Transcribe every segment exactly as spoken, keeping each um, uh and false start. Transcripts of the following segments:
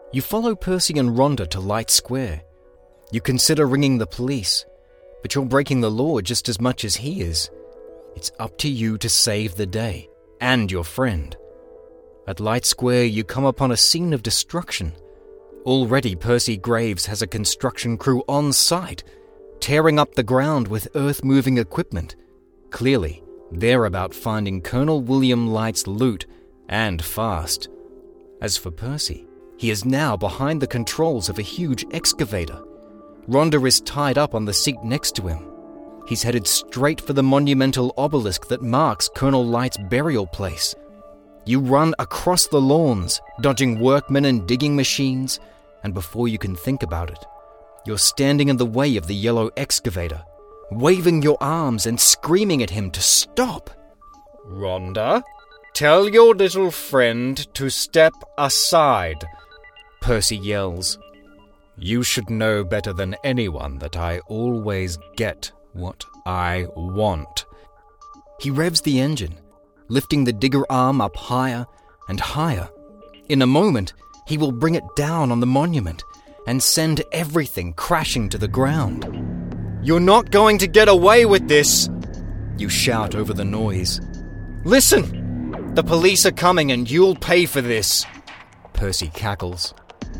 You follow Percy and Rhonda to Light Square. You consider ringing the police, but you're breaking the law just as much as he is. It's up to you to save the day, and your friend. At Light Square, you come upon a scene of destruction. Already, Percy Graves has a construction crew on site, tearing up the ground with earth-moving equipment. Clearly, they're about finding Colonel William Light's loot, and fast. As for Percy, he is now behind the controls of a huge excavator. Rhonda is tied up on the seat next to him. He's headed straight for the monumental obelisk that marks Colonel Light's burial place. You run across the lawns, dodging workmen and digging machines, and before you can think about it, you're standing in the way of the yellow excavator, waving your arms and screaming at him to stop. "Rhonda, tell your little friend to step aside," Percy yells. "You should know better than anyone that I always get what I want." He revs the engine, lifting the digger arm up higher and higher. In a moment, he will bring it down on the monument and send everything crashing to the ground. "You're not going to get away with this!" You shout over the noise. "Listen! The police are coming and you'll pay for this!" Percy cackles.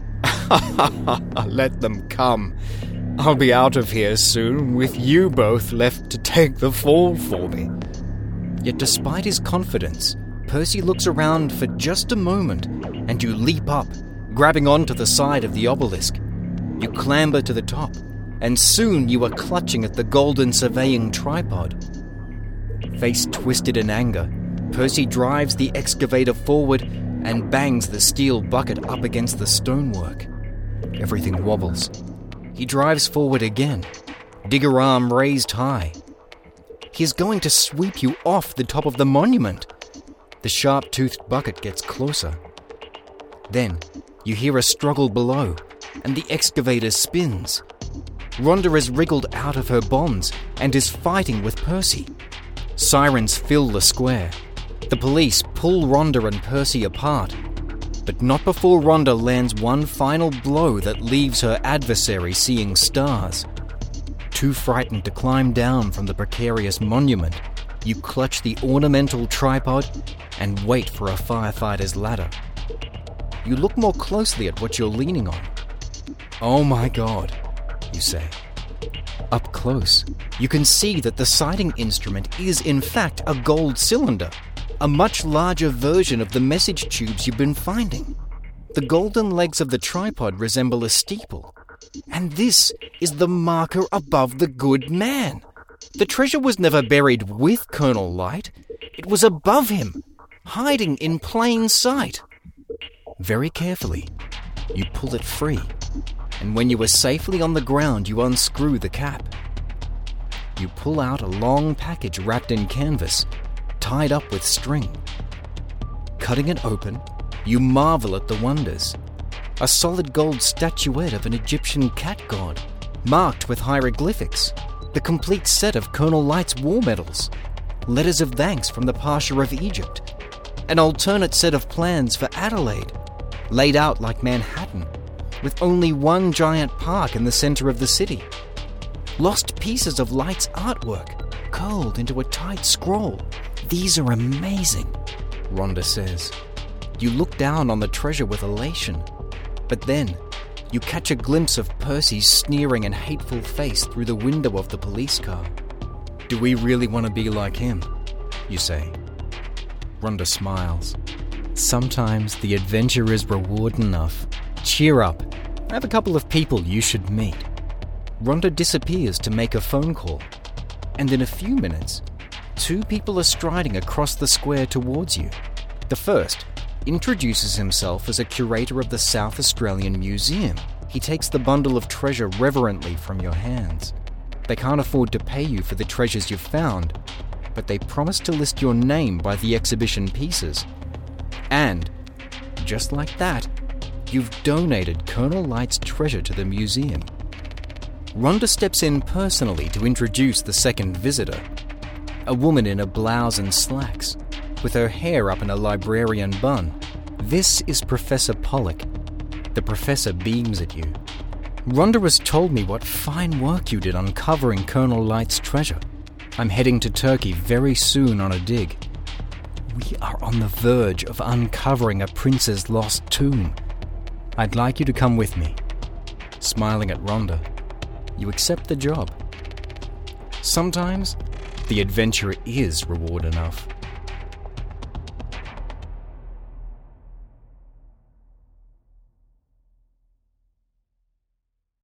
"Let them come. I'll be out of here soon, with you both left to take the fall for me." Yet despite his confidence, Percy looks around for just a moment, and you leap up, grabbing onto the side of the obelisk. You clamber to the top, and soon you are clutching at the golden surveying tripod. Face twisted in anger, Percy drives the excavator forward and bangs the steel bucket up against the stonework. Everything wobbles. He drives forward again, digger arm raised high. He's going to sweep you off the top of the monument. The sharp-toothed bucket gets closer. Then, you hear a struggle below, and the excavator spins. Rhonda is wriggled out of her bonds and is fighting with Percy. Sirens fill the square. The police pull Rhonda and Percy apart, but not before Rhonda lands one final blow that leaves her adversary seeing stars. Too frightened to climb down from the precarious monument, you clutch the ornamental tripod and wait for a firefighter's ladder. You look more closely at what you're leaning on. "Oh my God," you say. Up close, you can see that the sighting instrument is in fact a gold cylinder, a much larger version of the message tubes you've been finding. The golden legs of the tripod resemble a steeple. And this is the marker above the good man. The treasure was never buried with Colonel Light. It was above him, hiding in plain sight. Very carefully, you pull it free, and when you are safely on the ground, you unscrew the cap. You pull out a long package wrapped in canvas, tied up with string. Cutting it open, you marvel at the wonders. A solid gold statuette of an Egyptian cat god, marked with hieroglyphics, the complete set of Colonel Light's war medals, letters of thanks from the Pasha of Egypt, an alternate set of plans for Adelaide, laid out like Manhattan, with only one giant park in the center of the city. Lost pieces of Light's artwork, curled into a tight scroll. "These are amazing," Rhonda says. You look down on the treasure with elation. But then, you catch a glimpse of Percy's sneering and hateful face through the window of the police car. "Do we really want to be like him?" you say. Rhonda smiles. "Sometimes the adventure is reward enough. Cheer up. I have a couple of people you should meet." Rhonda disappears to make a phone call. And in a few minutes, two people are striding across the square towards you. The first introduces himself as a curator of the South Australian Museum. He takes the bundle of treasure reverently from your hands. They can't afford to pay you for the treasures you've found, but they promise to list your name by the exhibition pieces. And, just like that, you've donated Colonel Light's treasure to the museum. Rhonda steps in personally to introduce the second visitor, a woman in a blouse and slacks, with her hair up in a librarian bun. This is Professor Pollock. The professor beams at you. Rhonda has told me what fine work you did uncovering Colonel Light's treasure. I'm heading to Turkey very soon on a dig. We are on the verge of uncovering a prince's lost tomb. I'd like you to come with me. Smiling at Rhonda, you accept the job. Sometimes, the adventure is reward enough.